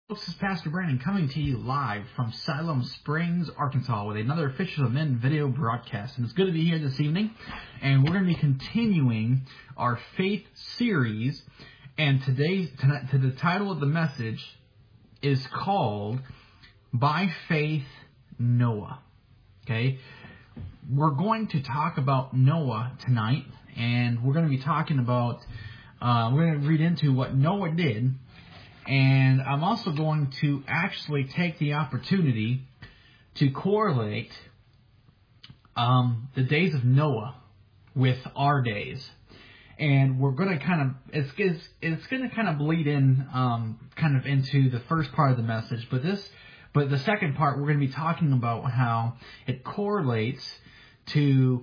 This is Pastor Brandon coming to you live from Siloam Springs, Arkansas with another Fishers of Men video broadcast. And it's good to be here this evening. And we're going to be continuing our faith series. And the title of the message is called By Faith, Noah. Okay? We're going to talk about Noah tonight. And we're going to be talking about, we're going to read into what Noah did. And I'm also going to actually take the opportunity to correlate the days of Noah with our days. And we're going to kind of, it's going to kind of bleed in kind of into the first part of the message. But the second part, we're going to be talking about how it correlates to,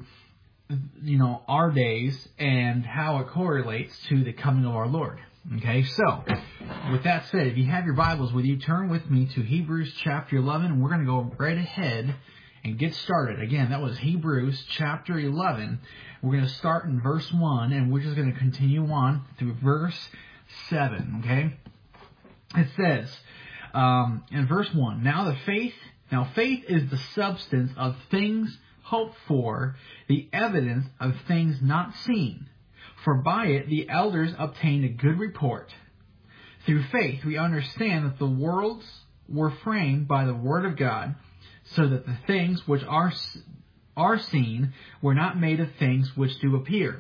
our days and how it correlates to the coming of our Lord. Okay, so with that said, if you have your Bibles with you, turn with me to Hebrews chapter 11, and we're going to go right ahead and get started. Again, that was Hebrews chapter 11. We're going to start in verse 1, and we're just going to continue on through verse 7, okay? It says, in verse 1, Now faith is the substance of things hoped for, the evidence of things not seen. For by it the elders obtained a good report. Through faith we understand that the worlds were framed by the word of God, so that the things which are seen were not made of things which do appear.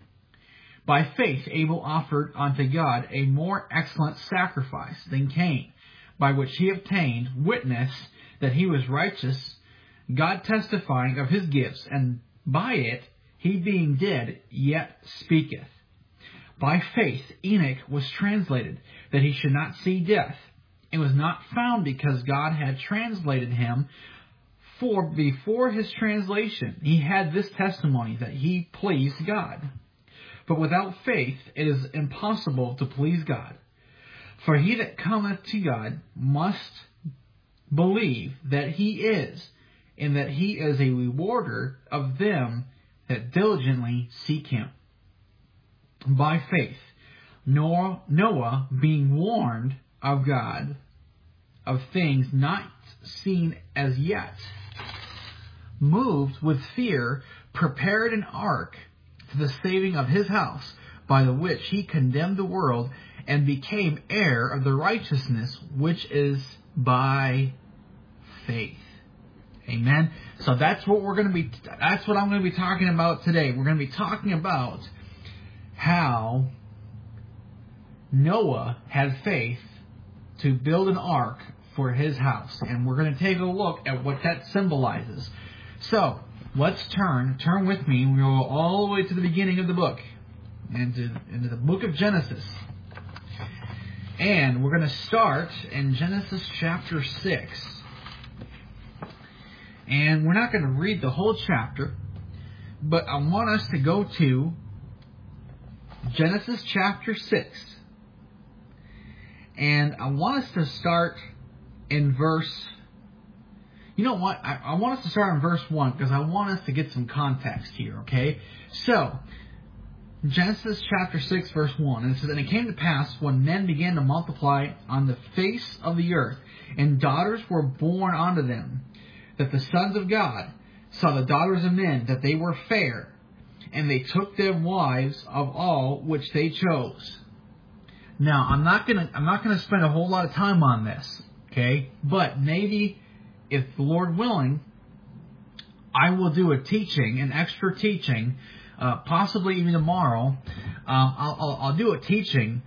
By faith Abel offered unto God a more excellent sacrifice than Cain, by which he obtained witness that he was righteous, God testifying of his gifts, and by it he being dead yet speaketh. By faith Enoch was translated, that he should not see death, and was not found because God had translated him. For before his translation he had this testimony, that he pleased God. But without faith it is impossible to please God. For he that cometh to God must believe that he is, and that he is a rewarder of them that diligently seek him. By faith, Noah, being warned of God of things not seen as yet, moved with fear, prepared an ark to the saving of his house, by the which he condemned the world, and became heir of the righteousness which is by faith. Amen. So that's what I'm going to be talking about today. We're going to be talking about how Noah had faith to build an ark for his house. And we're going to take a look at what that symbolizes. So let's turn with me. We'll go all the way to the beginning of the book, into the book of Genesis. And we're going to start in Genesis chapter 6. And we're not going to read the whole chapter, but I want us to go to Genesis chapter 6. And I want us to start in verse... You know what? I want us to start in verse 1 because I want us to get some context here, okay? So, Genesis chapter 6, verse 1. And it says, And it came to pass, when men began to multiply on the face of the earth, and daughters were born unto them, that the sons of God saw the daughters of men, that they were fair, and they took them wives of all which they chose. Now, I'm not gonna spend a whole lot of time on this, okay? But maybe, if the Lord willing, I will do an extra teaching, possibly even tomorrow. I'll do a teaching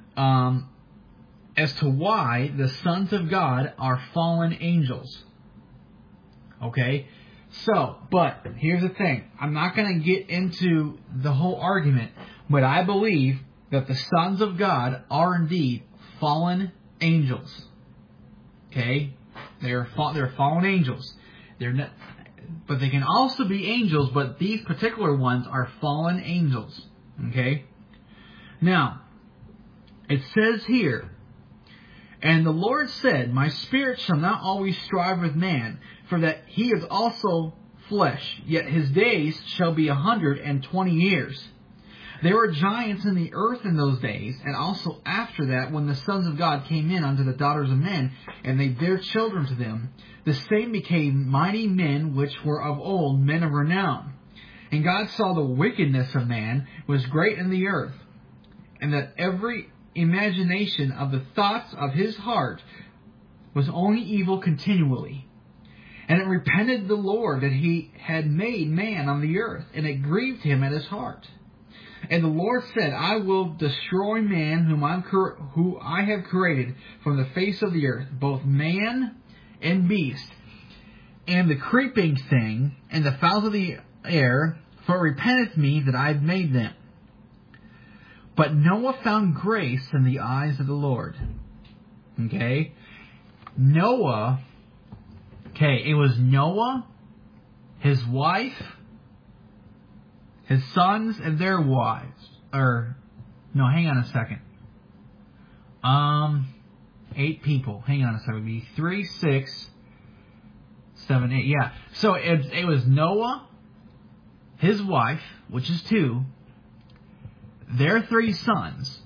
as to why the sons of God are fallen angels. Okay, so, but here's the thing. I'm not going to get into the whole argument, but I believe that the sons of God are indeed fallen angels. Okay, they're fallen angels. They're not, but they can also be angels, but these particular ones are fallen angels. Okay, now it says here, And the Lord said, My spirit shall not always strive with man, for that he is also flesh, yet his days shall be 120 years. There were giants in the earth in those days, and also after that, when the sons of God came in unto the daughters of men, and they bare children to them. The same became mighty men which were of old, men of renown. And God saw the wickedness of man was great in the earth, and that every imagination of the thoughts of his heart was only evil continually. And it repented the Lord that he had made man on the earth, and it grieved him at his heart. And the Lord said, I will destroy man who I have created from the face of the earth, both man and beast, and the creeping thing, and the fowls of the air, for it repenteth me that I have made them. But Noah found grace in the eyes of the Lord. Okay? Noah, it was Noah, his wife, his sons, and their wives. Hang on a second. 8 people. Hang on a second. It would be 3, 6, 7, 8. Yeah. So it was Noah, his wife, which is 2, their 3 sons,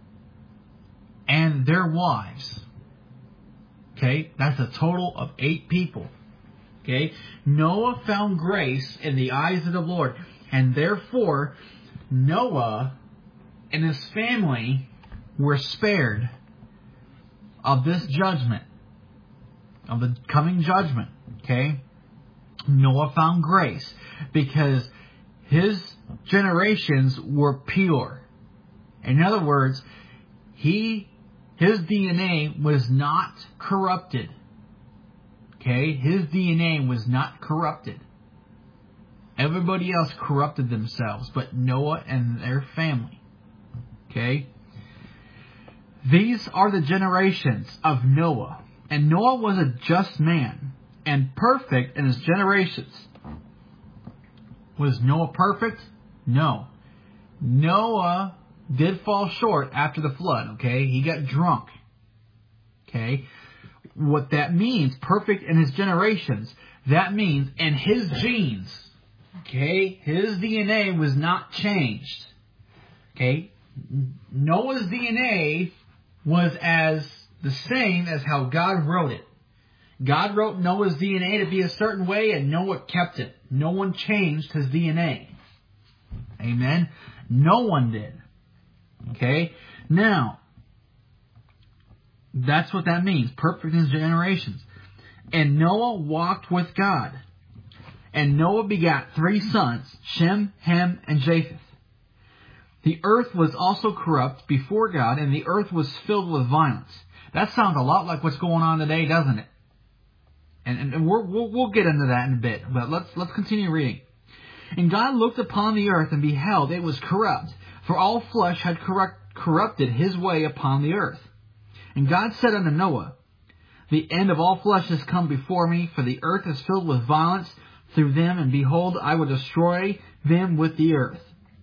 and their wives. Okay, that's a total of 8 people. Okay, Noah found grace in the eyes of the Lord, and therefore Noah and his family were spared of this judgment, of the coming judgment. Okay, Noah found grace because his generations were pure. In other words, his DNA was not corrupted. Okay? His DNA was not corrupted. Everybody else corrupted themselves, but Noah and their family. Okay? These are the generations of Noah. And Noah was a just man and perfect in his generations. Was Noah perfect? No. Noah did fall short after the flood, okay? He got drunk. Okay? What that means, perfect in his generations, that means in his genes, okay? His DNA was not changed. Okay? Noah's DNA was as the same as how God wrote it. God wrote Noah's DNA to be a certain way, and Noah kept it. No one changed his DNA. Amen? No one did. Okay? Now, that's what that means. Perfect in his generations. And Noah walked with God. And Noah begat 3 sons, Shem, Ham, and Japheth. The earth was also corrupt before God, and the earth was filled with violence. That sounds a lot like what's going on today, doesn't it? And we'll get into that in a bit. But let's continue reading. And God looked upon the earth, and beheld it was corrupt, for all flesh had corrupted his way upon the earth. And God said unto Noah, the end of all flesh is come before me, for the earth is filled with violence through them, and behold, I will destroy them with the earth.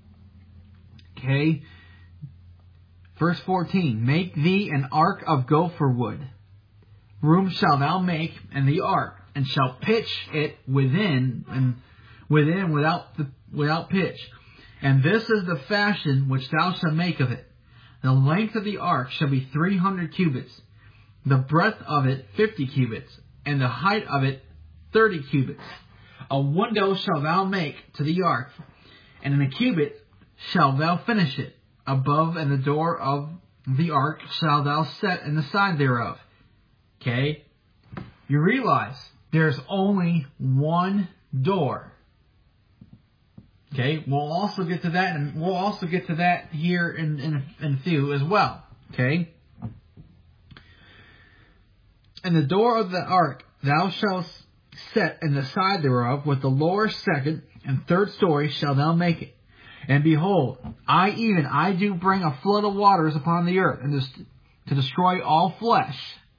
Okay. Verse 14, make thee an ark of gopher wood. Room shalt thou make in the ark, and shalt pitch it within without pitch. And this is the fashion which thou shalt make of it. The length of the ark shall be 300 cubits, the breadth of it 50 cubits, and the height of it 30 cubits. A window shalt thou make to the ark, and in a cubit shalt thou finish it. Above and the door of the ark shalt thou set in the side thereof. Okay? You realize there's only one door. Okay? We'll also get to that, and we'll also get to that here in a few as well. Okay? And the door of the ark thou shalt set in the side thereof, with the lower, second, and third story shalt thou make it. And behold, I do bring a flood of waters upon the earth, and to destroy all flesh,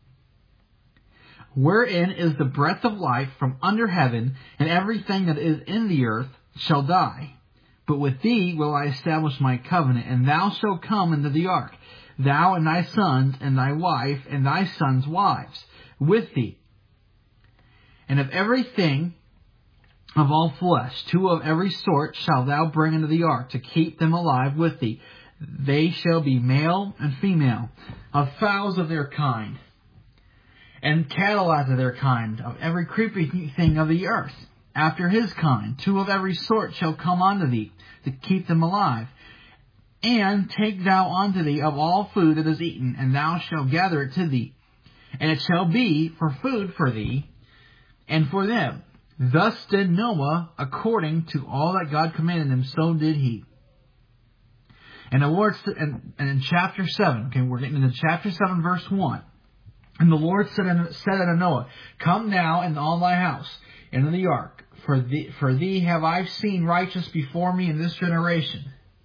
wherein is the breath of life from under heaven, and everything that is in the earth shall die. But with thee will I establish my covenant, and thou shalt come into the ark, thou and thy sons, and thy wife, and thy sons' wives, with thee. And of everything of all flesh, 2 of every sort shalt thou bring into the ark, to keep them alive with thee. They shall be male and female, of fowls of their kind, and cattle after their kind, of every creeping thing of the earth, after his kind. 2 of every sort shall come unto thee, to keep them alive. And take thou unto thee of all food that is eaten, and thou shalt gather it to thee. And it shall be for food for thee, and for them. Thus did Noah, according to all that God commanded him, so did he. And the Lord, and in chapter 7, okay, we're getting into chapter 7, verse 1. And the Lord said unto Noah, Come now and all thy house into the ark, for thee have I seen righteous before me in this generation.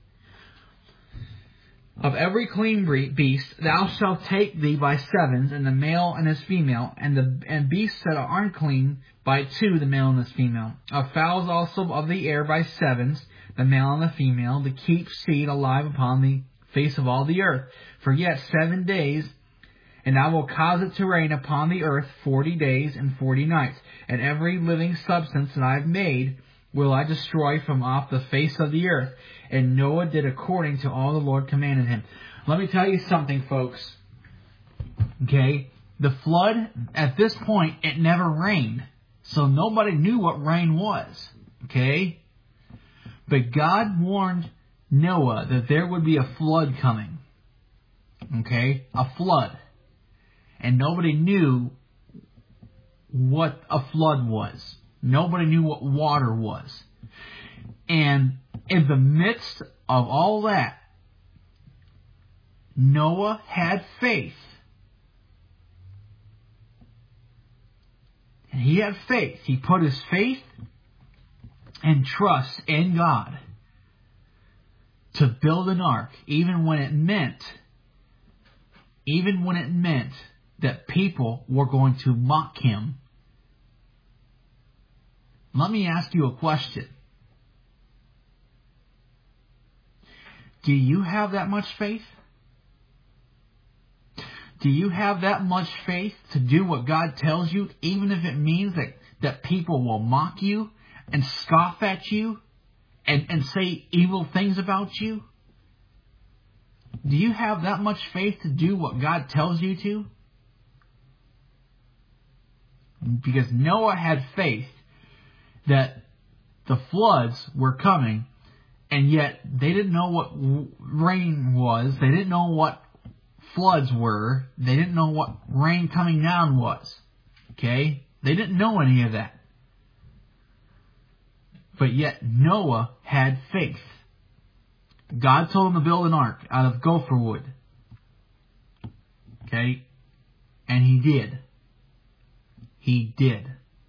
Of every clean beast thou shalt take thee by 7s, and the male and his female, and beasts that are unclean by 2, the male and his female. Of fowls also of the air by 7s, the male and the female, to keep seed alive upon the face of all the earth. For yet 7 days, and I will cause it to rain upon the earth 40 days and 40 nights, and every living substance that I have made will I destroy from off the face of the earth. And Noah did according to all the Lord commanded him. Let me tell you something, folks. Okay? The flood, at this point, it never rained. So nobody knew what rain was. Okay? But God warned Noah that there would be a flood coming. Okay? A flood. And nobody knew what a flood was. Nobody knew what water was. And in the midst of all that, Noah had faith. And he had faith. He put his faith and trust in God to build an ark, even when it meant that people were going to mock him. Let me ask you a question. Do you have that much faith? Do you have that much faith to do what God tells you, even if it means that people will mock you and scoff at you and say evil things about you? Do you have that much faith to do what God tells you to? Because Noah had faith that the floods were coming, and yet they didn't know what rain was. They didn't know what floods were. They didn't know what rain coming down was. Okay? They didn't know any of that. But yet Noah had faith. God told him to build an ark out of gopher wood. Okay? And he did. He did.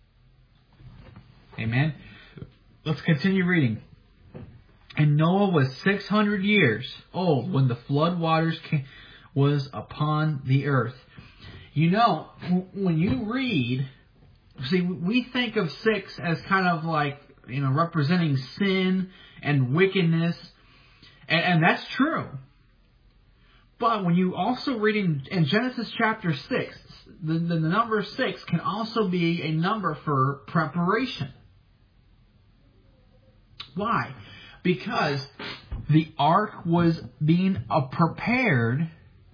Amen? Let's continue reading. And Noah was 600 years old when the flood waters was upon the earth. You know, when you read, see, we think of 6 as kind of like, representing sin and wickedness. And that's true. But when you also read in Genesis chapter 6, the number 6 can also be a number for preparation. Why? Because the ark was being prepared.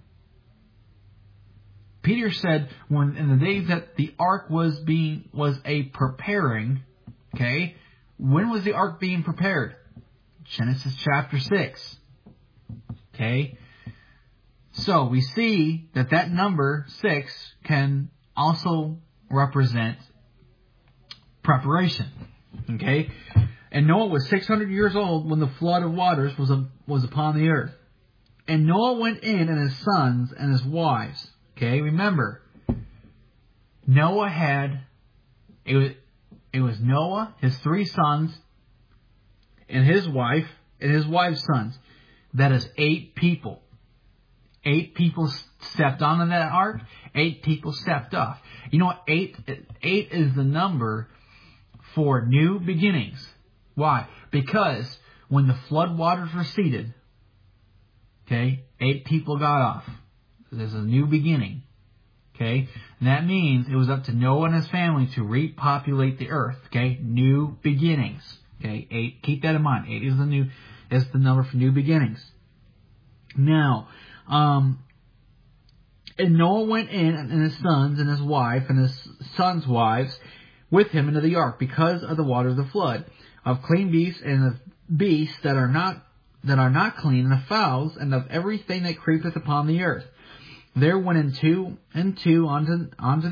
Peter said, when in the days that the ark was a preparing, okay, when was the ark being prepared? Genesis chapter 6. Okay? So we see that number 6 can also represent preparation. Okay? And Noah was 600 years old when the flood of waters was upon the earth. And Noah went in, and his sons and his wives. Okay? Remember, Noah had, it was Noah, his 3 sons, and his wife, and his wife's sons. That is 8 people. 8 people stepped onto that ark. 8 people stepped off. You know what? 8 is the number for new beginnings. Why? Because when the flood waters receded, okay, 8 people got off. There's a new beginning. Okay? And that means it was up to Noah and his family to repopulate the earth. Okay? New beginnings. Okay? 8. Keep that in mind. 8 is the number for new beginnings. Now, and Noah went in, and his sons and his wife and his sons' wives with him into the ark because of the waters of the flood, of clean beasts and of beasts that are not clean, and of fowls, and of everything that creepeth upon the earth. There went in two onto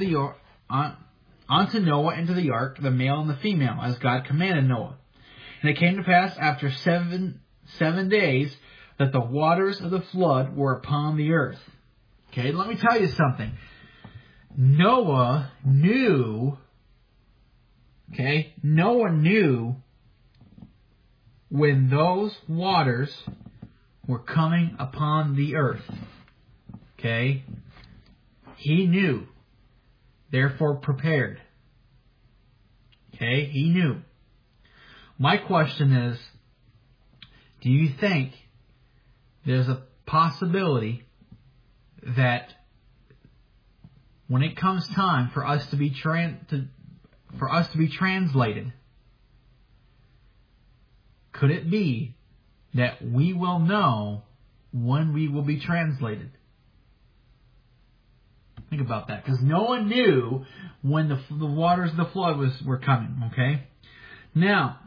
Noah into the ark, the male and the female, as God commanded Noah. And it came to pass after 7 days that the waters of the flood were upon the earth. Okay, let me tell you something. Noah knew when those waters were coming upon the earth. Okay? He knew. Therefore prepared. Okay? He knew. My question is, do you think there's a possibility that when it comes time for us to be translated, could it be that we will know when we will be translated? Think about that, because no one knew when the waters of the flood were coming. Okay, now,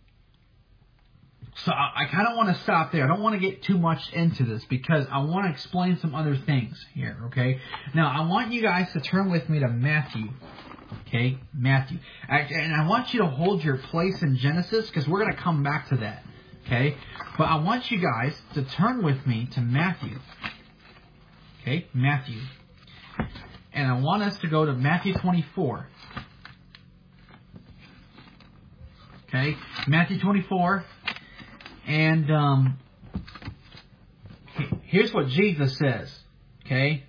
so I kind of want to stop there. I don't want to get too much into this because I want to explain some other things here. Okay, now I want you guys to turn with me to Matthew. Okay, Matthew, and I want you to hold your place in Genesis because we're going to come back to that. Okay, but I want you guys to turn with me to Matthew. Okay, Matthew. And I want us to go to Matthew 24. Okay, Matthew 24. And here's what Jesus says. Okay.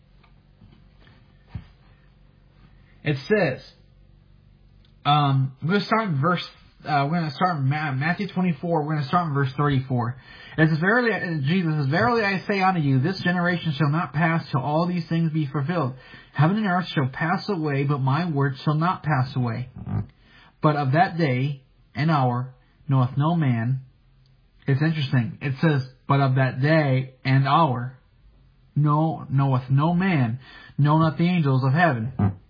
It says, we're going to start in Matthew 24. We're going to start in verse 34. It says, Jesus says, verily I say unto you, this generation shall not pass till all these things be fulfilled. Heaven and earth shall pass away, but my word shall not pass away. But of that day and hour knoweth no man. It's interesting. It says, but of that day and hour knoweth no man, no, not the angels of heaven,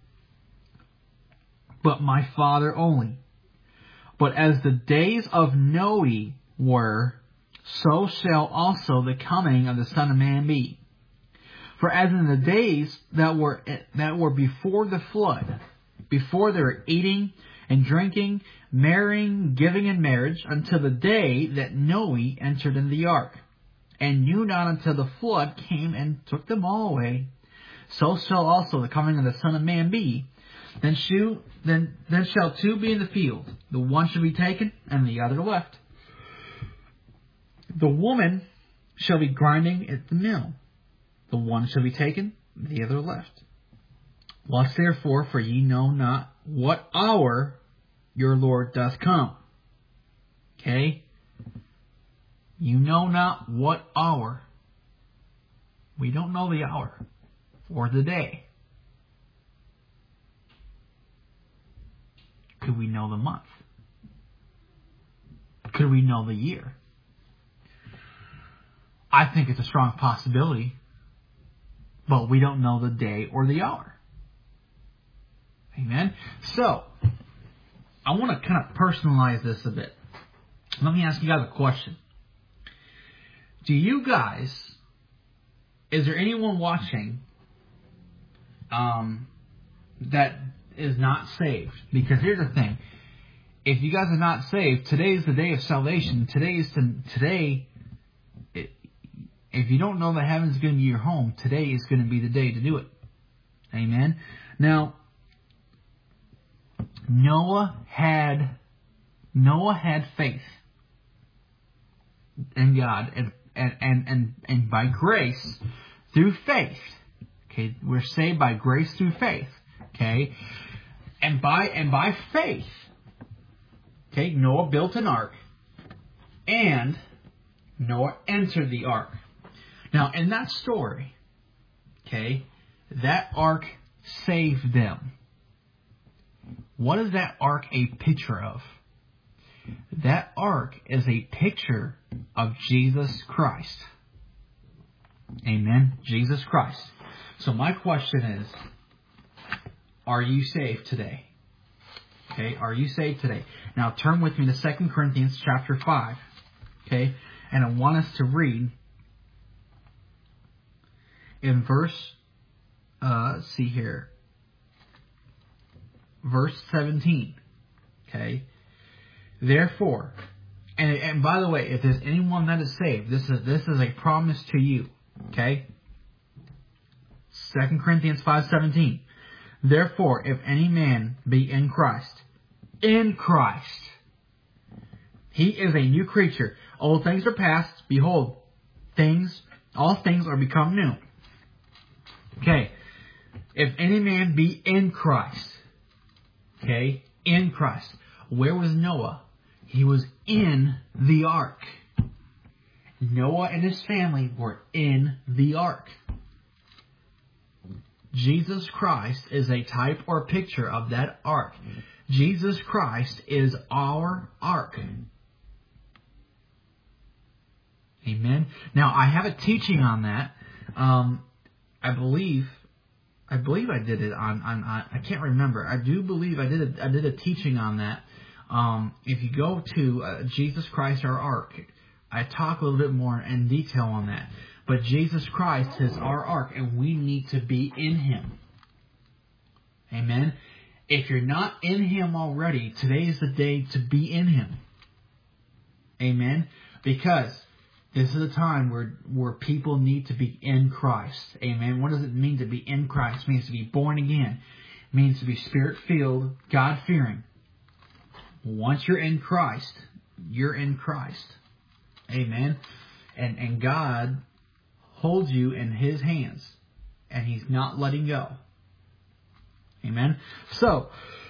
but my Father only. But as the days of Noe were, so shall also the coming of the Son of Man be. For as in the days that were before the flood, before they were eating and drinking, marrying, giving in marriage, until the day that Noe entered in the ark, and knew not until the flood came and took them all away, so shall also the coming of the Son of Man be. Then shall two be in the field, the one shall be taken, and the other left. The woman shall be grinding at the mill, the one shall be taken, the other left. Watch therefore, for ye know not what hour your Lord doth come. Okay? You know not what hour. We don't know the hour or the day. Could we know the month? Could we know the year? I think it's a strong possibility, but we don't know the day or the hour. Amen? So, I want to kind of personalize this a bit. Let me ask you guys a question. Do you guys, is there anyone watching that is not saved? Because here's the thing. If you guys are not saved, today is the day of salvation. Today, if you don't know that heaven's going to be your home, today is going to be the day to do it. Amen? Now, Noah had faith in God, and by grace, through faith. Okay, we're saved by grace through faith. Okay, and by faith, okay, Noah built an ark, and Noah entered the ark. Now, in that story, okay, that ark saved them. What is that ark a picture of? That ark is a picture of Jesus Christ. Amen. Jesus Christ. So my question is, are you saved today? Okay, are you saved today? Now turn with me to 2 Corinthians chapter 5. Okay, and I want us to read in verse, see here, verse 17. Okay, therefore, and by the way, if there's anyone that is saved, this is a promise to you. Okay, 2 Corinthians 5:17. Therefore, if any man be in Christ, he is a new creature. Old things are past. Behold, all things are become new. Okay. If any man be in Christ. Okay. In Christ. Where was Noah? He was in the ark. Noah and his family were in the ark. Jesus Christ is a type or picture of that ark. Jesus Christ is our ark. Amen. Now, I have a teaching on that. I believe I did it on I can't remember. I do believe I did a teaching on that. If you go to Jesus Christ our ark, I talk a little bit more in detail on that. But Jesus Christ is our ark, and we need to be in Him. Amen. If you're not in Him already, today is the day to be in Him. Amen. Because this is a time where people need to be in Christ. Amen. What does it mean to be in Christ? It means to be born again. It means to be Spirit-filled, God-fearing. Once you're in Christ, you're in Christ. Amen. And God holds you in His hands, and He's not letting go. Amen. So,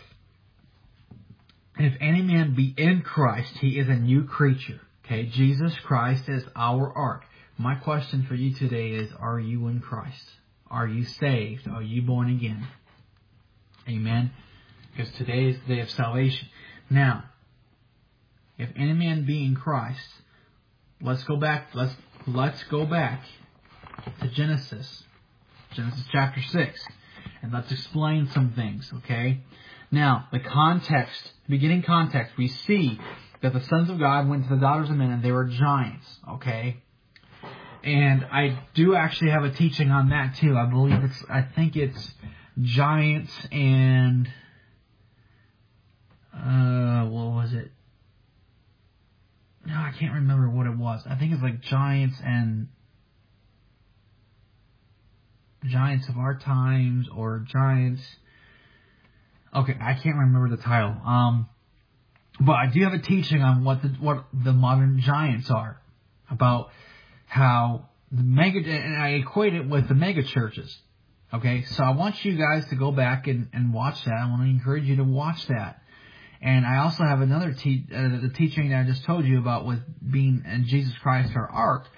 if any man be in Christ, he is a new creature. Okay, Jesus Christ is our ark. My question for you today is, are you in Christ? Are you saved? Are you born again? Amen. Because today is the day of salvation. Now, if any man be in Christ, let's go back. Let's go back to Genesis chapter 6, and let's explain some things. Okay. Now, beginning context, we see that the sons of God went to the daughters of men, and they were giants. Okay. And I do actually have a teaching on that too. I think it's giants and what was it? No, I can't remember what it was. I think it's like giants of our times, or giants. Okay, I can't remember the title. But I do have a teaching on what the modern giants are, about how and I equate it with the mega churches. Okay, so I want you guys to go back and watch that. I want to encourage you to watch that. And I also have another the teaching that I just told you about with being in Jesus Christ our ark.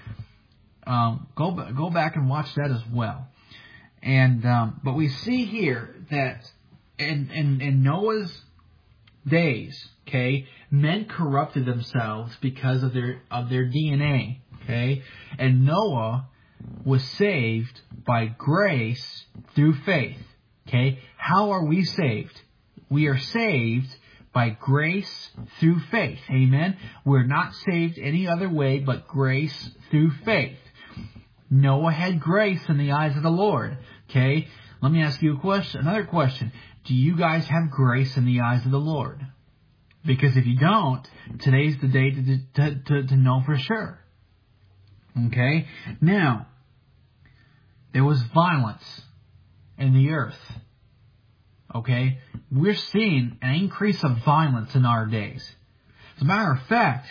Go back and watch that as well. And but we see here that in Noah's days, okay, men corrupted themselves because of their DNA, okay, and Noah was saved by grace through faith. Okay, how are we saved? We are saved by grace through faith. Amen. We're not saved any other way but grace through faith. Noah had grace in the eyes of the Lord. Okay, let me ask you another question. Do you guys have grace in the eyes of the Lord? Because if you don't, today's the day to know for sure. Okay? Now, there was violence in the earth. Okay? We're seeing an increase of violence in our days. As a matter of fact,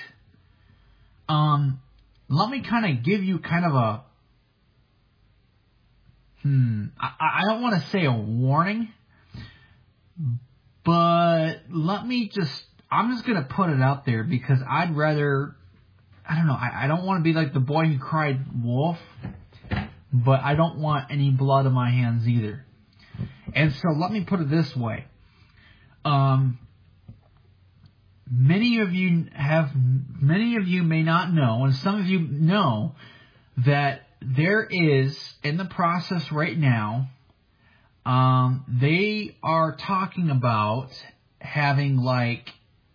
let me kind of give you kind of a I don't want to say a warning, but I'm just going to put it out there because I don't want to be like the boy who cried wolf, but I don't want any blood on my hands either. And so let me put it this way. Many of you may not know, and some of you know, that there is, in the process right now, they are talking about having like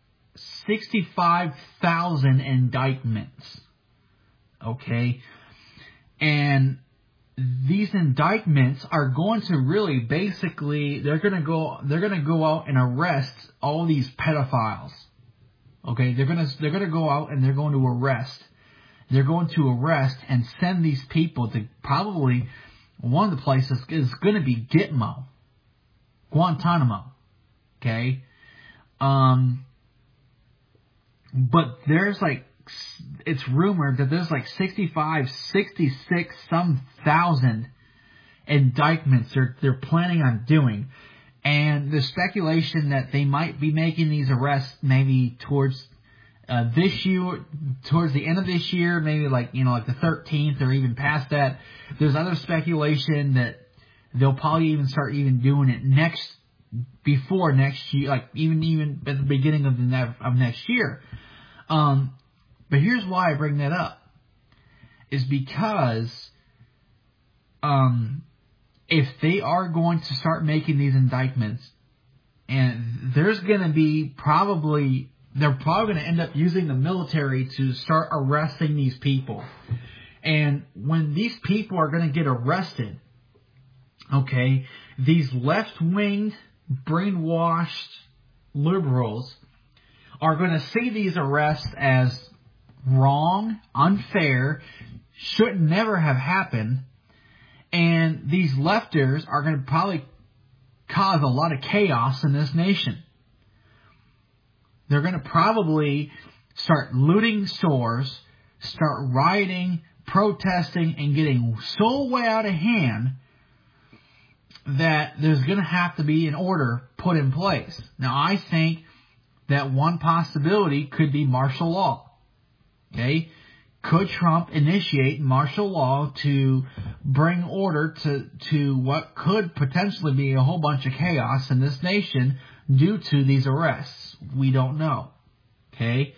65,000 indictments. Okay? And these indictments are going to really basically, they're going to go out and arrest all these pedophiles. Okay? They're going to go out and they're going to arrest. They're going to arrest and send these people to probably, one of the places is going to be Gitmo, Guantanamo. Okay? But there's like, it's rumored that there's like 65, 66, some thousand indictments they're planning on doing. And the speculation that they might be making these arrests maybe towards this year, towards the end of this year, maybe like the 13th or even past that. There's other speculation that they'll probably even start doing it before next year, like even at the beginning of next year. But here's why I bring that up, is because if they are going to start making these indictments, and there's going to be they're probably going to end up using the military to start arresting these people. And when these people are going to get arrested, okay, these left-winged, brainwashed liberals are going to see these arrests as wrong, unfair, should never have happened, and these lefters are going to probably cause a lot of chaos in this nation. They're going to probably start looting stores, start rioting, protesting, and getting so way out of hand that there's going to have to be an order put in place. Now, I think that one possibility could be martial law. Okay? Could Trump initiate martial law to bring order to what could potentially be a whole bunch of chaos in this nation due to these arrests? We don't know. Okay?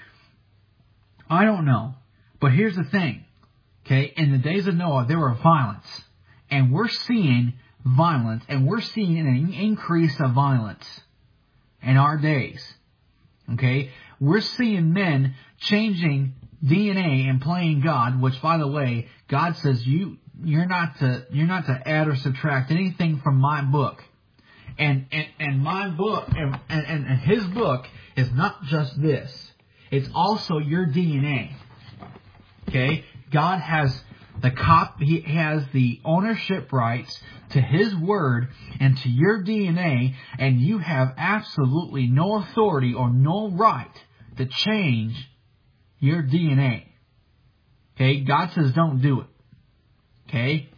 I don't know. But here's the thing. Okay? In the days of Noah, there were violence. And we're seeing violence. And we're seeing an increase of violence in our days. Okay? We're seeing men changing DNA and playing God, which, by the way, God says you're not to add or subtract anything from my book. And my book and his book is not just this. It's also your DNA. Okay? God has he has the ownership rights to his word and to your DNA, and you have absolutely no authority or no right to change your DNA. Okay? God says don't do it. Okay?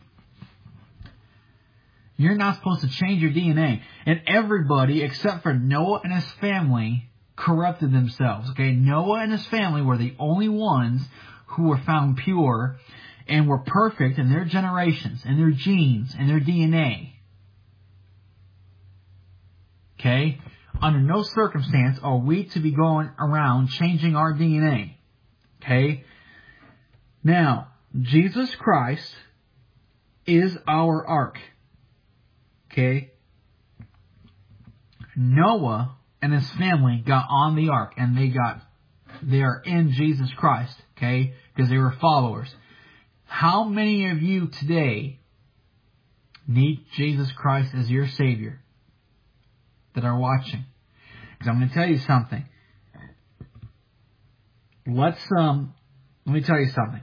You're not supposed to change your DNA. And everybody except for Noah and his family corrupted themselves. Okay? Noah and his family were the only ones who were found pure and were perfect in their generations, in their genes, in their DNA. Okay? Under no circumstance are we to be going around changing our DNA. Okay? Now, Jesus Christ is our ark. Okay? Noah and his family got on the ark, and they are in Jesus Christ. Okay? Because they were followers. How many of you today need Jesus Christ as your Savior that are watching? Because I'm going to tell you something. Let me tell you something.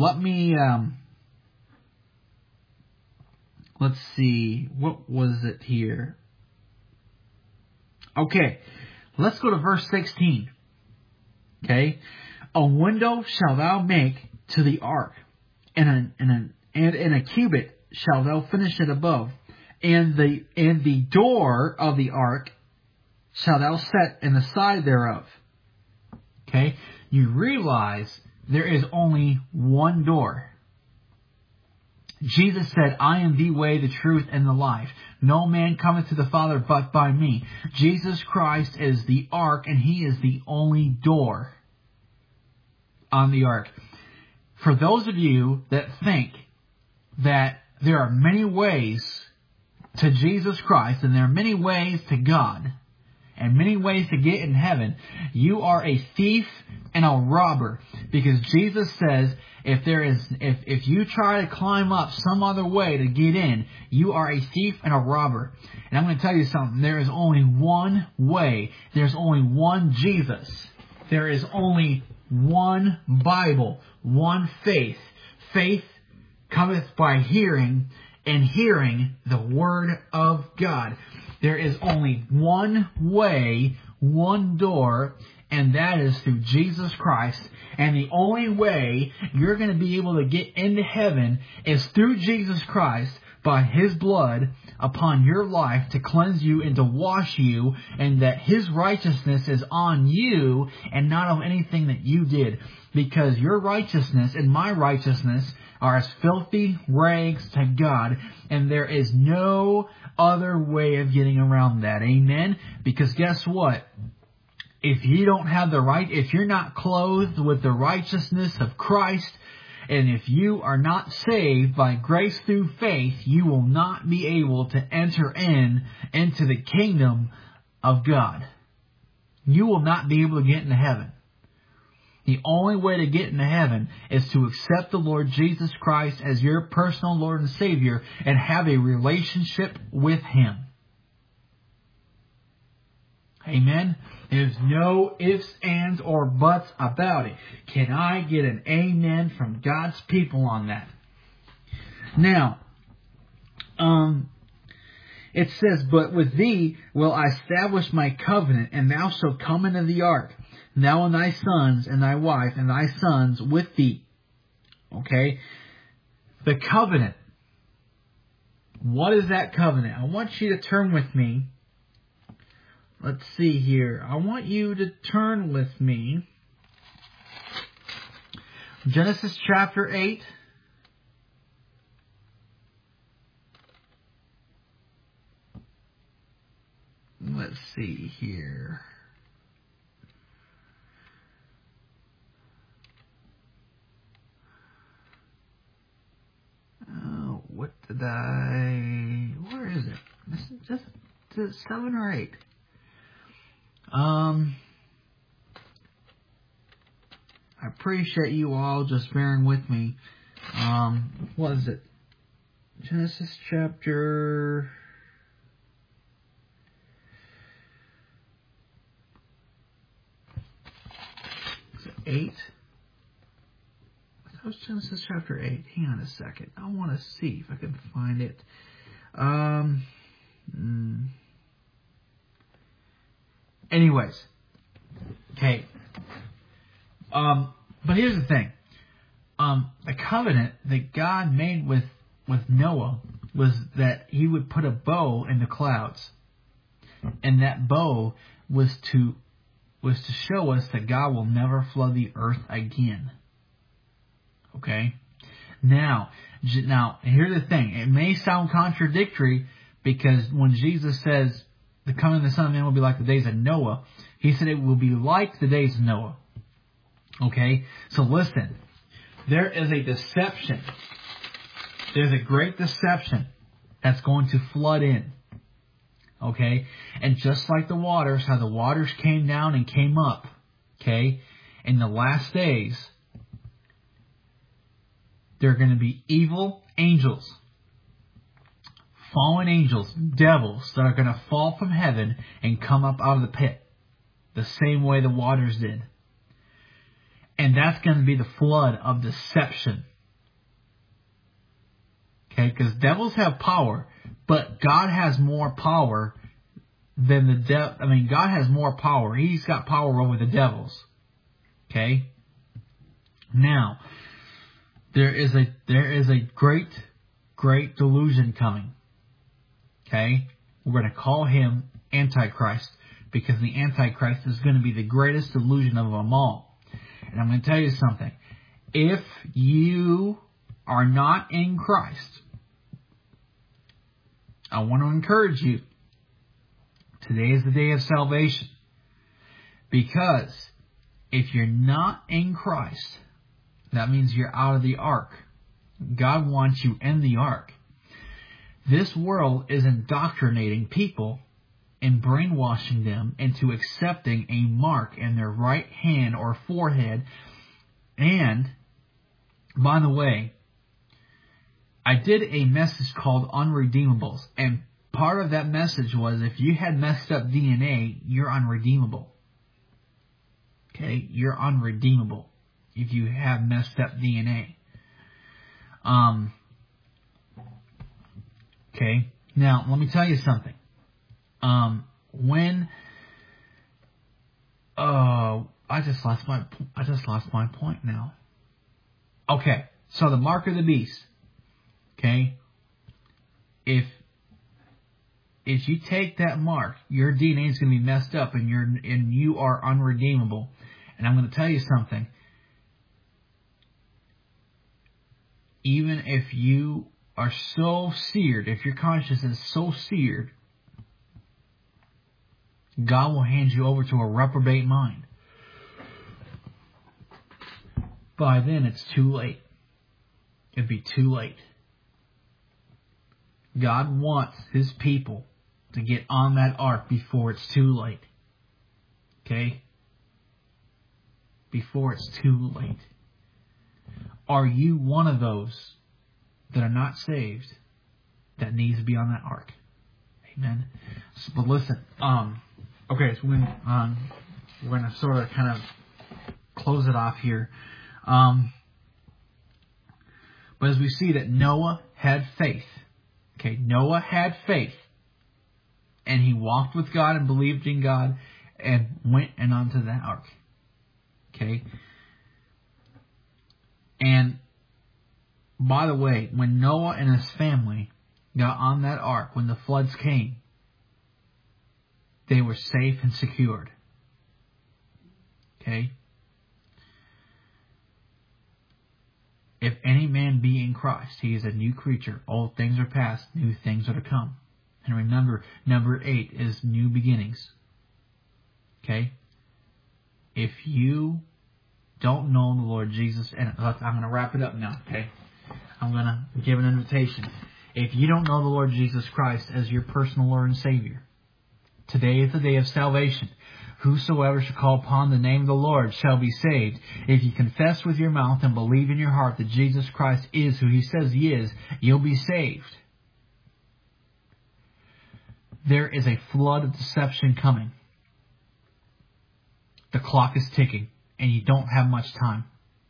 Let's see. What was it here? Okay. Let's go to verse 16. Okay. A window shall thou make to the ark, and in a cubit shall thou finish it above, and the door of the ark shall thou set in the side thereof. Okay? You realize there is only one door. Jesus said, I am the way, the truth, and the life. No man cometh to the Father but by me. Jesus Christ is the ark, and He is the only door on the ark. For those of you that think that there are many ways to Jesus Christ, and there are many ways to God, and many ways to get in heaven, you are a thief and a robber. Because Jesus says, if you try to climb up some other way to get in, you are a thief and a robber. And I'm going to tell you something. There is only one way. There's only one Jesus. There is only one Bible, one faith. Faith cometh by hearing, and hearing the Word of God. There is only one way, one door, and that is through Jesus Christ. And the only way you're going to be able to get into heaven is through Jesus Christ, by His blood upon your life to cleanse you and to wash you, and that His righteousness is on you and not of anything that you did. Because your righteousness and my righteousness are as filthy rags to God, and there is no other way of getting around that. Amen? Because guess what? If you don't have if you're not clothed with the righteousness of Christ, and if you are not saved by grace through faith, you will not be able to enter into the kingdom of God. You will not be able to get into heaven. The only way to get into heaven is to accept the Lord Jesus Christ as your personal Lord and Savior and have a relationship with Him. Amen? There's no ifs, ands, or buts about it. Can I get an amen from God's people on that? Now, it says, but with thee will I establish my covenant, and thou shalt come into the ark, thou and thy sons, and thy wife, and thy sons with thee. Okay? The covenant. What is that covenant? I want you to turn with me. Let's see here. I want you to turn with me. Genesis chapter 8. Let's see here. Oh, where is it? This is just 7 or 8. I appreciate you all just bearing with me. What is it? Genesis chapter 8. That was Genesis chapter 8. Hang on a second. I want to see if I can find it. Anyways. Okay. But here's the thing. The covenant that God made with Noah was that he would put a bow in the clouds. And that bow was to show us that God will never flood the earth again. Okay? Now, here's the thing. It may sound contradictory, because when Jesus says the coming of the Son of Man will be like the days of Noah, He said it will be like the days of Noah. Okay? So listen. There is a deception. There's a great deception that's going to flood in. Okay? And just like the waters, how the waters came down and came up. Okay? In the last days, there are going to be evil angels. Fallen angels, devils, that are going to fall from heaven and come up out of the pit. The same way the waters did. And that's going to be the flood of deception. Okay, because devils have power, but God has more power than the devil. I mean, God has more power. He's got power over the devils. Okay? Now, there is a great delusion coming. Okay? We're going to call him Antichrist, because the Antichrist is going to be the greatest delusion of them all. And I'm going to tell you something. If you are not in Christ, I want to encourage you. Today is the day of salvation. Because if you're not in Christ, that means you're out of the ark. God wants you in the ark. This world is indoctrinating people and brainwashing them into accepting a mark in their right hand or forehead. And, by the way, I did a message called Unredeemables, and part of that message was if you had messed up DNA, you're unredeemable. Okay? You're unredeemable if you have messed up DNA. Okay? Now, let me tell you something. I just lost my point now. Okay, so the mark of the beast. Okay, if you take that mark, your DNA is going to be messed up, and you are unredeemable. And I'm going to tell you something. Even if you are so seared, if your conscience is so seared, God will hand you over to a reprobate mind. By then, it's too late. It'd be too late. God wants His people to get on that ark before it's too late. Okay? Before it's too late. Are you one of those that are not saved that needs to be on that ark? Amen. But listen, okay, so we're going to sort of kind of close it off here. But as we see that Noah had faith. Okay, Noah had faith. And he walked with God and believed in God and went and onto that ark. Okay. And by the way, when Noah and his family got on that ark, when the floods came, they were safe and secured. Okay. If any man be in Christ, he is a new creature. Old things are past, new things are to come. And remember, number 8 is new beginnings. Okay? If you don't know the Lord Jesus, and I'm going to wrap it up now, okay? I'm going to give an invitation. If you don't know the Lord Jesus Christ as your personal Lord and Savior, today is the day of salvation. Whosoever shall call upon the name of the Lord shall be saved. If you confess with your mouth and believe in your heart that Jesus Christ is who He says He is, you'll be saved. There is a flood of deception coming. The clock is ticking, and you don't have much time.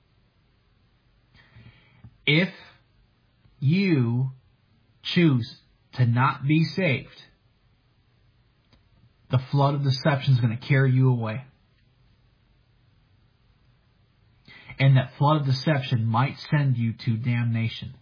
If you choose to not be saved, the flood of deception is going to carry you away. And that flood of deception might send you to damnation.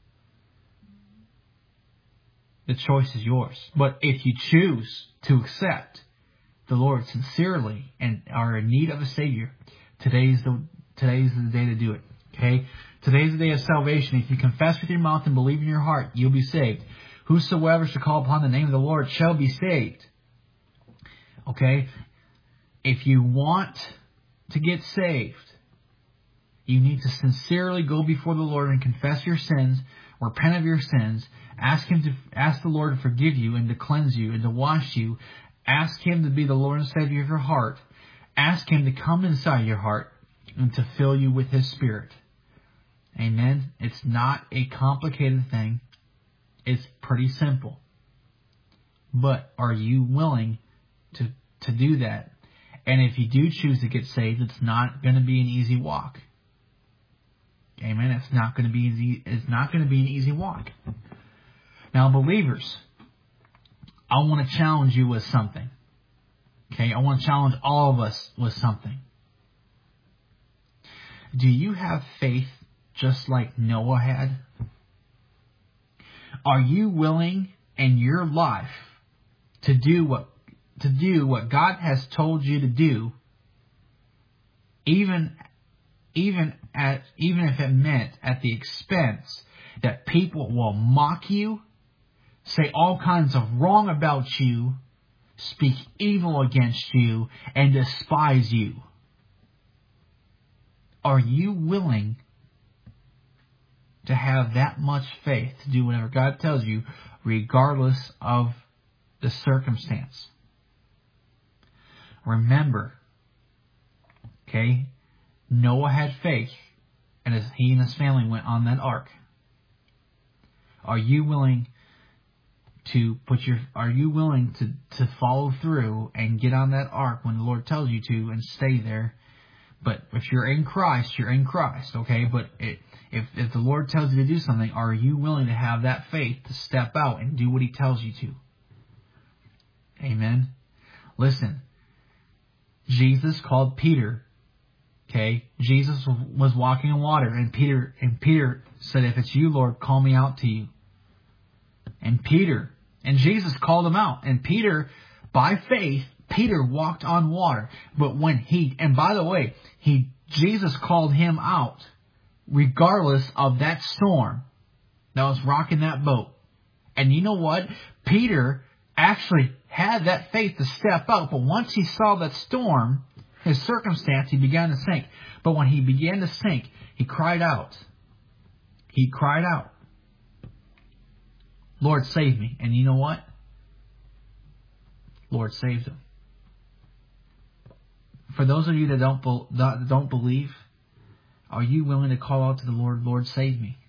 The choice is yours. But if you choose to accept the Lord sincerely and are in need of a Savior, today's the day to do it. Okay? Today's the day of salvation. If you confess with your mouth and believe in your heart, you'll be saved. Whosoever shall call upon the name of the Lord shall be saved. Okay? If you want to get saved, you need to sincerely go before the Lord and confess your sins, repent of your sins, ask the Lord to forgive you and to cleanse you and to wash you. Ask Him to be the Lord and Savior of your heart. Ask Him to come inside your heart and to fill you with His Spirit. Amen? It's not a complicated thing. It's pretty simple. But are you willing to do that? And if you do choose to get saved, it's not going to be an easy walk. Amen? It's not going to be easy. It's not going to be an easy walk. Now, believers, I want to challenge you with something. Okay? I want to challenge all of us with something. Do you have faith just like Noah had? Are you willing in your life to do what God has told you to do, even even if it meant at the expense that people will mock you, say all kinds of wrong about you, speak evil against you, and despise you. Are you willing to have that much faith to do whatever God tells you, regardless of the circumstance? Remember, okay, Noah had faith, and he and his family went on that ark. Are you willing to follow through and get on that ark when the Lord tells you to and stay there? But if you're in Christ, you're in Christ, okay? But if the Lord tells you to do something, are you willing to have that faith to step out and do what He tells you to? Amen? Listen, Jesus called Peter, okay? Jesus was walking in water, and Peter said, if it's you, Lord, call me out to you. And Jesus called him out. And Peter, by faith, Peter walked on water. But Jesus called him out regardless of that storm that was rocking that boat. And you know what? Peter actually had that faith to step out. But once he saw that storm, his circumstance, he began to sink. But when he began to sink, he cried out. He cried out, Lord, save me. And you know what? Lord saved him. For those of you that don't believe, are you willing to call out to the Lord, Lord, save me?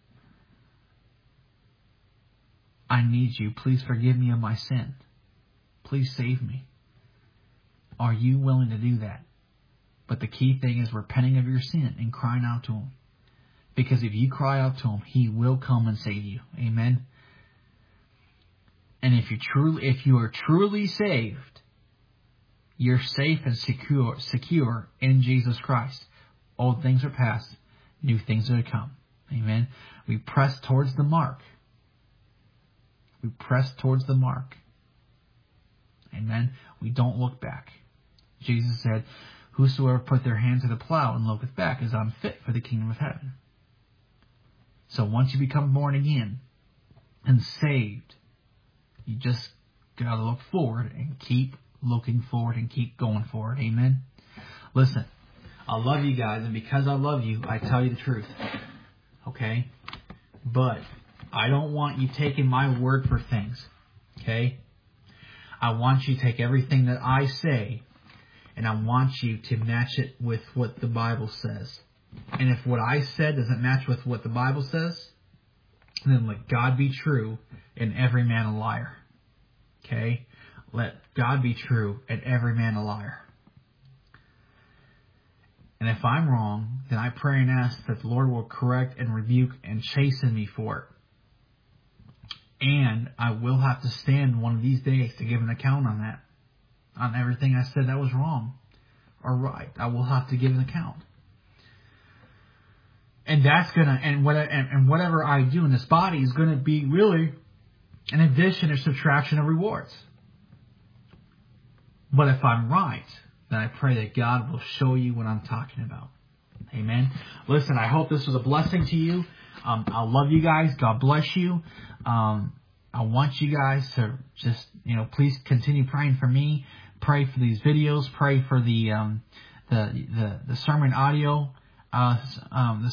I need you. Please forgive me of my sin. Please save me. Are you willing to do that? But the key thing is repenting of your sin and crying out to Him. Because if you cry out to Him, He will come and save you. Amen. And if you are truly saved, you're safe and secure in Jesus Christ. Old things are past, new things are to come. Amen. We press towards the mark. We press towards the mark. Amen. We don't look back. Jesus said, whosoever put their hand to the plow and looketh back is unfit for the kingdom of heaven. So once you become born again and saved, you just got to look forward and keep looking forward and keep going forward. Amen. Listen, I love you guys, and because I love you, I tell you the truth. Okay? But I don't want you taking my word for things. Okay? I want you to take everything that I say, and I want you to match it with what the Bible says. And if what I said doesn't match with what the Bible says, then let God be true and every man a liar. Okay? Let God be true and every man a liar. And if I'm wrong, then I pray and ask that the Lord will correct and rebuke and chasten me for it. And I will have to stand one of these days to give an account on that. On everything I said that was wrong or right. I will have to give an account. And that's and whatever I do in this body is gonna be really an addition or subtraction of rewards. But if I'm right, then I pray that God will show you what I'm talking about. Amen. Listen, I hope this was a blessing to you. I love you guys. God bless you. I want you guys to just, please continue praying for me. Pray for these videos. Pray for the sermon audio. The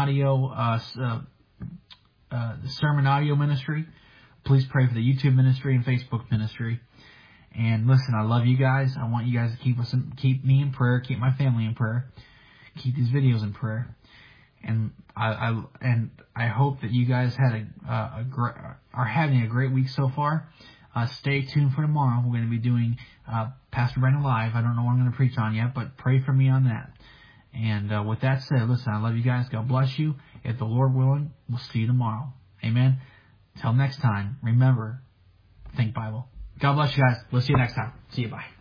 sermon audio ministry. Please pray for the YouTube ministry and Facebook ministry. And listen, I love you guys. I want you guys to keep me in prayer, keep my family in prayer, keep these videos in prayer. And I hope that you guys are having a great week so far. Stay tuned for tomorrow. We're going to be doing Pastor Brandon Live. I don't know what I'm going to preach on yet, but pray for me on that. And with that said, listen, I love you guys. God bless you. If the Lord willing, we'll see you tomorrow. Amen. Till next time, remember, think Bible. God bless you guys. We'll see you next time. See you. Bye.